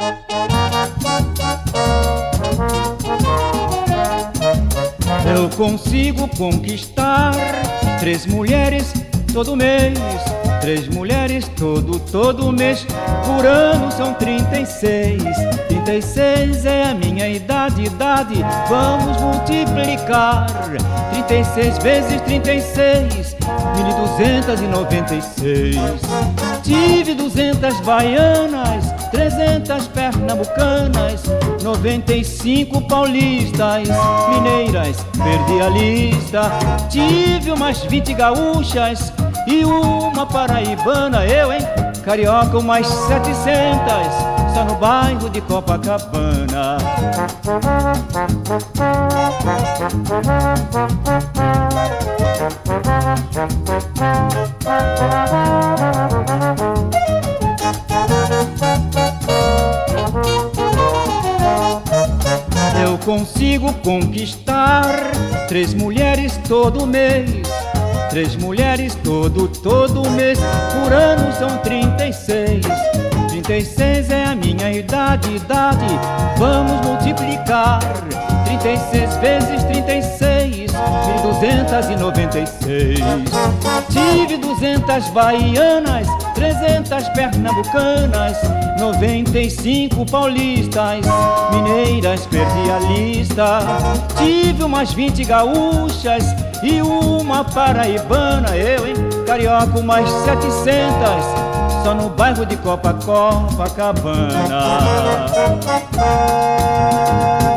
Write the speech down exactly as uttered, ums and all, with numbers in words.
Eu consigo conquistar três mulheres todo mês, três mulheres todo, todo mês. Por ano são trinta e seis, trinta e seis é a minha idade, idade. Vamos multiplicar trinta e seis vezes trinta e seis, mil duzentos e noventa e seis. Tive duzentas baianas, trezentas pernambucanas, noventa e cinco paulistas, mineiras, perdi a lista. Tive umas vinte gaúchas e uma paraibana, eu, hein? Carioca, umas setecentas, só no bairro de Copacabana. Eu consigo conquistar três mulheres todo mês, três mulheres todo, todo mês. Por ano são trinta e seis, trinta e seis é a minha idade, idade. Vamos multiplicar trinta e seis vezes trinta e seis, mil duzentos e noventa e seis. Tive duzentas baianas, trezentas pernambucanas, noventa e cinco paulistas, mineiras, perdi a lista. Tive umas vinte gaúchas e uma paraibana, eu, hein? Carioca, umas setecentas, só no bairro de Copa, Copacabana.